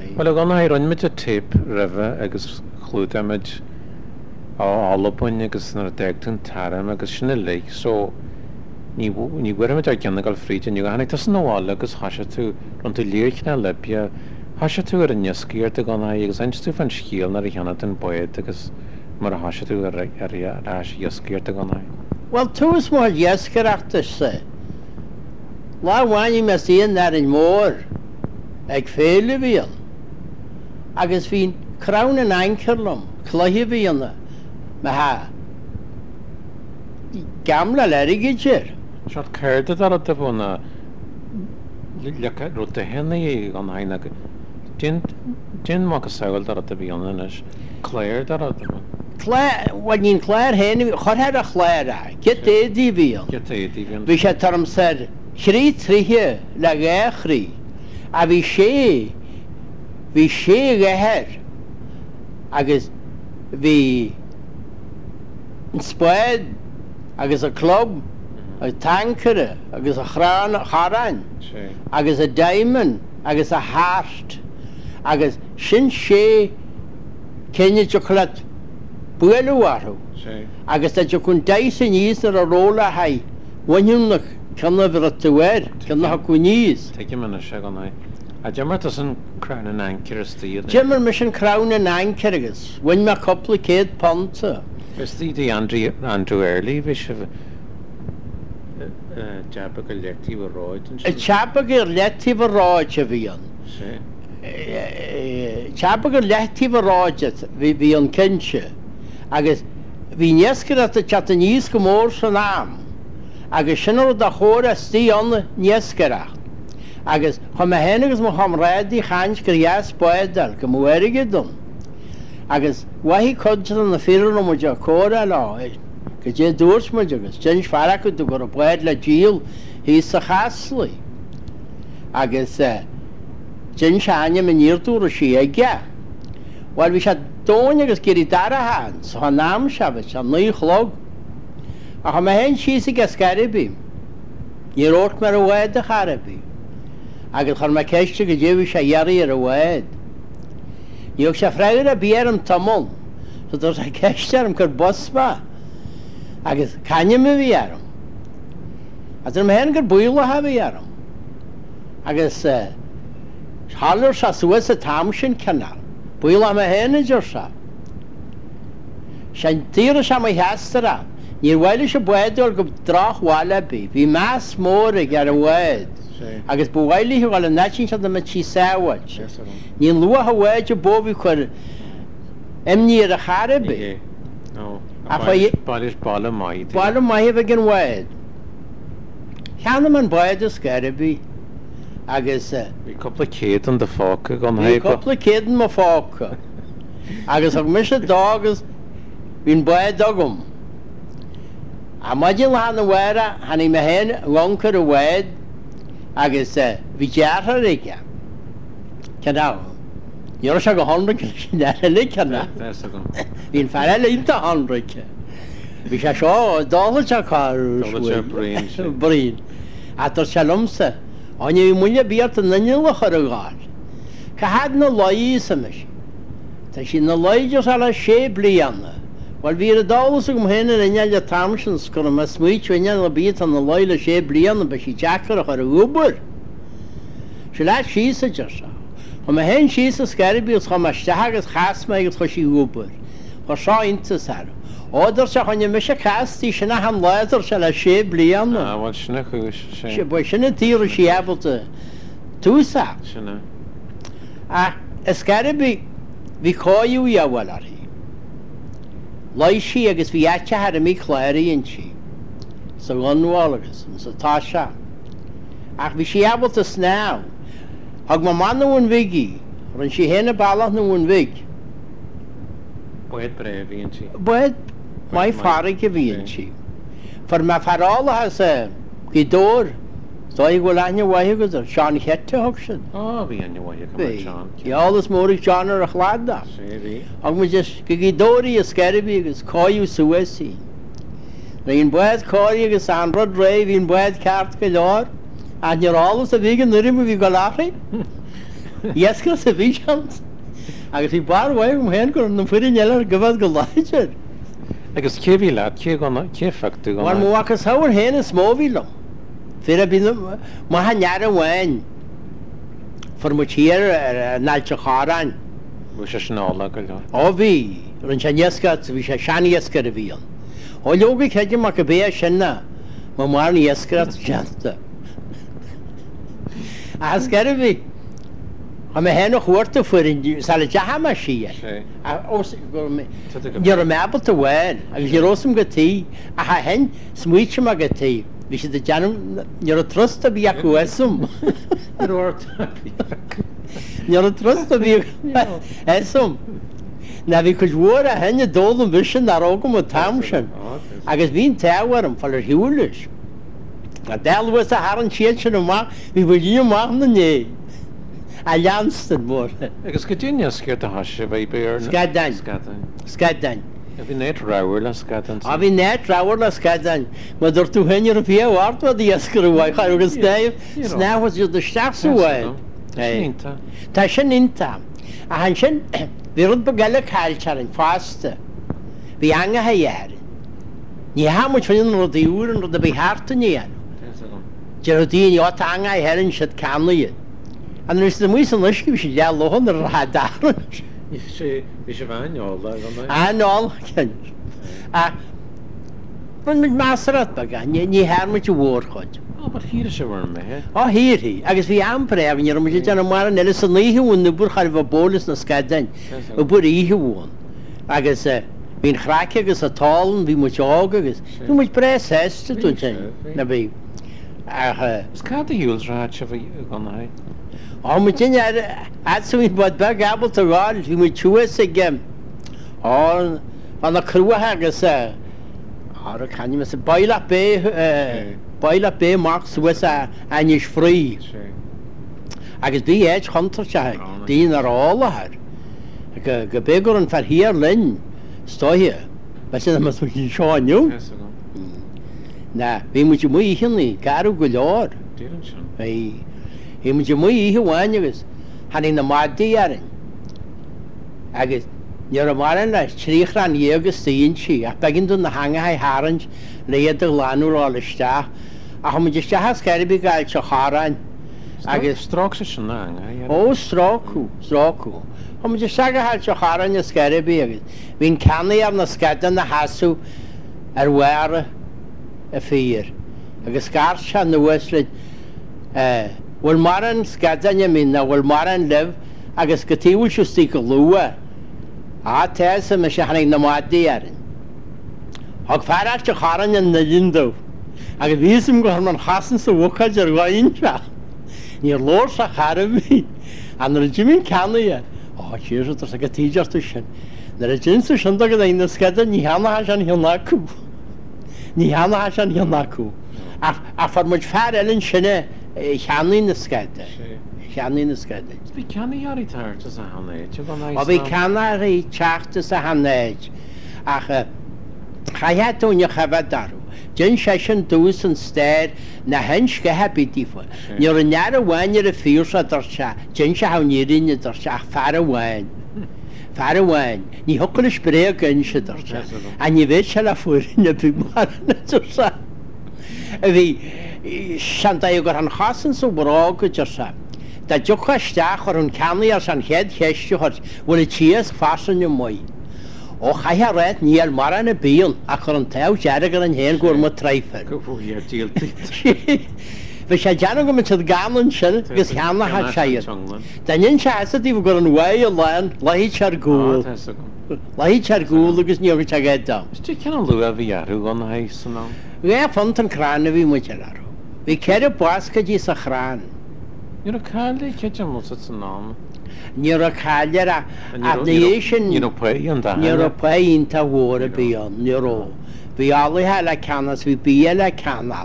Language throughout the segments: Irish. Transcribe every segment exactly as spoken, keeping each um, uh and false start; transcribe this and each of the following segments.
Well, I'm going to run with a tape river agus chlúdamid á alapun agus nar degtun taram agus sinna lake so ní ní gwermid ar gynnagal fryd yn yw hannig tas nawal agus hasha tu ront y lirch na lepia hasha tu ar y nysgir dy gona agus ans tu fan sgiel nar i hanad yn boed agus mar hasha tu ar ar as ysgir dy gona. Wel, tu ys mor ysgir achtas se. La wani mes i'n nar yn môr ag ffeili fi yn. Agus fi'n crawn yn ankerlum, clyhi fi yna. Ma ha gamla lerig i gyr. Siart cerdyd ar y dyfwna lyca rwyd y hynny i gan hain ag dyn mag y sawel ar y dyfion yn ys Claire ar y dyfwna. Claire, wan i'n Claire hyn, chorher a Claire a, gyt edi fi yn. Gyt edi fi yn. Fi eisiau tar amser, chri trihi, la gechri, a fi se, fi se geher, agus fi yn sbwed, agus y clwb, y tankere, agus y chran, charan, agus y diamond, agus y hart, agus sy'n se cynnu chocolate bwelw arw, agus da jocwn dais yn is ar ar ôl a hai, wynhwnach cynna fyr y tywer, cynna ha gwynys. Tegi man y seg o'n hai. A jymmer tas yn crawn yn anker ystyd? Jymmer mis yn crawn yn anker agus, wyn ma copl y ced ponta. Fes di di Andrew, Andrew Early, fi sef jabag y leti fy roed? Y jabag y leti fy roed y fi yn. Jabag y leti fy roed fi yn cynsio. Agus fi niesgyd at y chat yn is gymor sy'n am. Agus sy'n o'r da chor ysdi o'n niesgyd ach. Agus chom a hen agus mo chom redi chans gyrias boedal gymwyrig ydyn. Agus wahi codjad yn y ffyrr o'n mwyd o cor a lo. Gydje dwrs mwyd agus. Jyns farag ydw gwr o boed la gil hys a chaslu. Agus jyns anya mynd i'r dwr o si egea. Wel fi siad dôn agus gyri dar a han. So ha nam siafod, siad nwy chlog. A chom a hen sys i gasgaribi. Ni'r ort mae'r o wed ych arabi. Agus chom a cestio gydje fi siad iari ar y wed. Niwch siad ffragir a bier am tamol. So dros a cestio am gyr bosba. Agus canyam y fi aram. A dyn hen gyr bwyl o ha fi aram. Agus halwr sa sŵas y tamsyn canal. Bwyl am y hen y jyr Sian dyr o siam ei hester a. Ni'r wael eisiau bwed o'r gyb drach wala bi. Fi mas môr ag ar y wed. Agus bu wael i hi wala natsin siad am y chi sawad. Ni'n lwa ha wed o bo fi chwer emni ar y chara bi. Balys bala mai. Bala mai hef ag yn wed. Llan yma'n bwed o sgarabi. Agus Fi cwpl y ced yn dy ffoc ag o'n Fi cwpl y ced yn my ffoc. Agus ag mis y dog fi'n bwed ogwm. A madyn lan y wera, han i me hen lonker y wed, agus fi jarra reikia. Cydaw. Ni'r osag o honrig sy'n erle cyda. Fi'n ffarel ein ta honrig. Fi sa sio, dol y sa car. Dol y sa brin. Brin. A tor sialomsa. O'n i mwynhau biart yn ynnyl o'ch ar y gar. Cahad na loi symys. Ta si na loi jos ala se blianna. Wel fi yr ydolus ag ymhen yn ynnyl y tamsyn sgwr yma smwyt o ynnyl y byd an na loi la se blianna ba si jacar o'ch ar y wybr. Si la sys y jos. Chom a hen sys y sgaribi os chom a stahag as chasma ag os chos i wybr. Chos sio intas ar. Oedr sa chon i mysio casti syna ham loedr sa la se blianna. Ah, wel syna chwys. Boi syna tir o si efo dy tŵsa. Syna. A ysgaribi fi coiw i awel ar hi. Loi si agos fi atcha har y mi cleri yn si. So gynwal agos, yn so tasha. Ach fi si efo dy snaw. Hag ma man nhw'n figi. Rwy'n si hen y balach nhw'n fig. Boed bref i yn si. Boed mai farig i fi yn si. For ma farola has gydor. So i gwlanya wahi gyda'r Sean Hette hogsyn. O, fi yn y wahi cymryd Sean. I alys môr i Sean ar achlad da. Se fi. Ag ma jyst gydori ysgeribi agos coiw sywesi. Rwy'n bwed cori agos anrod rei fi'n bwed cart gydor. A ni'r alys a fi gyn nyrym i fi golafri. Iescar sa bhí seans. Agus bhí bar bhaid go hen gur na fuirin eile gobhad go láidir. Agus céhí leat cé gona cé factú Mar mhagus hair hen is móhílam. Fir a bí má ha near a bhhain. For mu tíar ar náilte chárain. Bu sé snála go le. Ó bhí ar an se iescar bhí sé sean iescar a bhíon. Ó leoga cheidir mar go bé sinna má mar na iescar seanta. As gar a bhí. Ha me hen noch chuirta fuirin sal de hama si. Ní a mebal a bhhain, agus ní rósam go tí a ha hen smuoite a go tí. Bhí sé de deanam ní a trusta bhí a chuesum. Ní a trusta bhí esum. Na bhí chuid mhór a henne dólam bhisin ar ágam a tamsin. Agus bhín tehairm fall ar hiúlis. A delhas a haran siad sin amach, bhí bhfuil dí amach na né. A leanstan mór. Agus go dúine scirt a hasise bheith bear Scadan. Scadan. Scadan. A bhí net ráhar le scadan. A bhí net ráhar le scadan. Ma dúir tú heine a bhí bhhartfa í iescar a bhhaid chuir agus snéh snéhas iad de steach a bhhaid. Tá sin inta. A han sin bhíad ba geile cáiltear an fásta. Bhí angathe dhéir. Ní ha mu fin ru í úran ru a bhí háta nían. De a díon áta anga heann siad camlaíad. An is na mí an leisci sé de lohan ar radáran. sé bhí sé bhaineála Anáil cin. A bun mit másarat baga, ní hermid a bhór chuid. bar híre sé bhar me he. Á híirthaí, agus bhí ampra agin ar mu deanna mar an eile san líhún na bur chair bh bólas na scadain a bur íhún. Agus bhín chráice agus a tálan bhí mu ága agus. Tú muid bres heiste tú na bhí. Is cad a hiúil ráid se bhí gona haid. Á mu tin atsa bhí bud be gabal a ráil, bhí mu tuas a gem. Á an na cruathe agus á a chaine me sa baile bé baile bé mark suas a anis frí. Agus bí éid chutar se dín ar álathair. Go bégur an fer hir linn stoithe, be sin mas mu seáinniu. Na, bhí mu mu hinnaí garú go leir. Hí mu mu ihe bháin agus haní na mádaí arin. Agus níor a marin leis tríoch ran dhégus daon si a beginn dún na hangathe háint léad a gláúrálisteach a chu mu de stehas ceiribí gáil se chárain agus Strák sé sin ná ó stráú stráú. Tá mu de segaáil se chárain na sceiribí agus. Bhín ceannaí ar na scadan na hasú ar bhhara a fír. Agus scar se nuas le bhfuil mar an scadanne mína bhfuil mar an leh agus go tíhúil siú go lua. Á teasa me se hanig na mádaí arin. Thg fearach te cháran an na lindó. Agus bhísim go man chasan sa bhucaid ar bhainse. Ní lór sa charabhí an ar Jimmy ceannaí. Á tíir tar sa go tíidirú sin. Na a jinsa sin go é na scada ní heanathe an hionnacú. Ní heanathe an hionnacú. A far muid fear eann sinne cheannaí na scada. Cheannaí na scada. Bhí ceannaí tartas a hanéid. A bhí ceannaí teachtas a hanéid. Ach chahéúne chabh darú. Dyn sé sin dús an stéir na hens go hebítífa. Níor an near a bhhainir a fíorsa dar se, dyn se hanírinne dar se ach fear a bhhain. Fear a bhhain. Ní thucail is spré a gin se dar se. A ní bhéid se le fuirinne bhí mar na sa. A bhí seanta gur an chasan sa bhrá go dear se. Tá dúcha isteach ar an ceannaí ar san chead cheiste bhfuil tíos fasan mó. Ó chaithe réit níl mar an na bíon a chur an tah dearagar an héan gur mu treifer. Go bhfuil díaltaí. Bhí sé deanna go se galan sin gus cheannathe séir. Daon se hesadí gur an bhaid a lein leihí ar gúil. Leihí ar gúil agus níor te gaidá. Tí cean lu a bhíarú gan hééis san ná. Bhé fan an chrána bhí muide arú. Bhí ceir buasca dí sa chrán. Níor a cáilí ceidir mu san ná. Níor a cháilear a dhé sin Níor pe an da. níor a peonnta bhór a bíon níró. Bhí álathe le canas bhí bí le canal.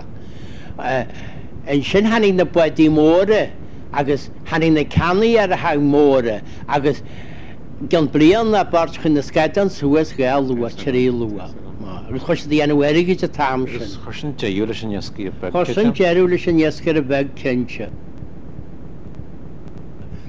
An sin hanig na buidí móra agus hanig na canaí ar a ha móra agus gan blion na bart chun na scaidan suas gael lua tirí lua. Agus chuis dí anhhaige a tam sin. Chusin deúla sin jescí a be. Chusin deúla sin jescar a bheith cinse.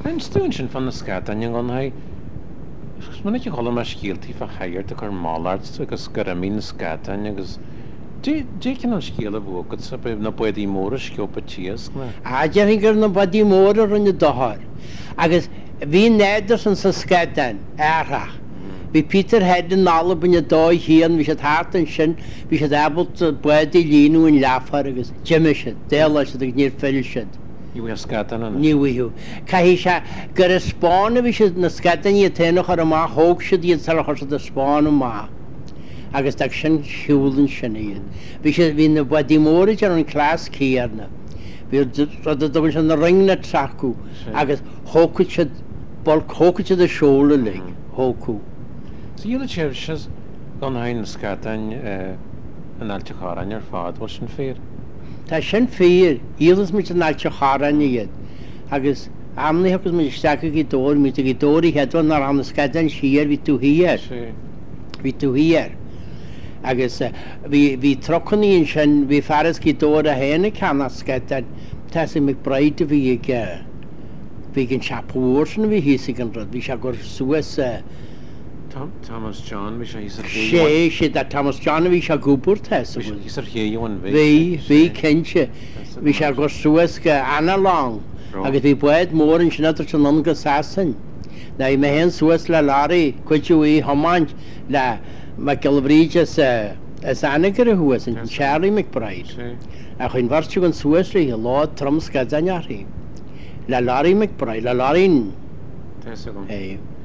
Yn stwn sy'n fan y sgad, yn yw'n hai... Mae'n eich hol yma sgilti fa hair dy cwr molart, agos gyramyn sgad, yn agos... Dwi cyn o'n sgil y fwg, gyda sa bydd na bwyd i môr y sgil pa tias, gna? A dyn ni'n gyrra na bwyd i môr ar yn y dohor. Agos fi nedr sy'n sy'n sgadan, erach. Fi Peter Head yn nalab yn y doi hyn, fi sydd hart yn sy'n, fi sydd abod bwyd i lun yn laffar, agos Jim sydd, del sydd ag nir ffyl sydd. I wy sgadan yna? Ni wy yw. Ca hi sa, gyda sbon fi sydd na sgadan i atenwch ar yma, hwg sydd i'n salach ar sydd y sbon yma. Agos dag sy'n siwl yn sy'n un. Fi sydd fi'n wedi môr yn clas cyr na. Fi roedd y dofyn sy'n ring na tracw. Agos hwg sydd, bolc hwg sydd y siwl y lig. Hwg. So yw y chef sydd gan hain sgadan yn altio charan ar ffad, wel sy'n ffyr? Ta sy'n ffyr, iddys mi sy'n altio charan i gyd. Agos amni hwg mi stag ag i dor, mi sydd i dor i hedfod na'r am sgadan sir fi tw hir. Fi tw hir. Agos fi trocon i'n sy'n, fi ffaras gy dod a hen y can asgad, ta sy'n McBride fi ag fi gyn siap wrs yn fi hys i gyn rhaid, fi siap gwrs sŵas Thomas John, fi siap hys yr hei Se, se, da Thomas John fi siap gwbwr tes. Hys yr hei yw yn fi? Fi, fi cynsio, fi siap gwrs sŵas gy Anna Long, agos fi bwyd môr yn sy'n adr sy'n o'n gysasan. Na i me hen sŵas la lari, cwydw i homant, la mae Gilfryd ys ys anagr y hwys yn Charlie McBride. A chwy'n farsiw yn sŵas rhi, lod trom sgadan ar hi. La Larry McBride, la Larry'n... Tesig o'n.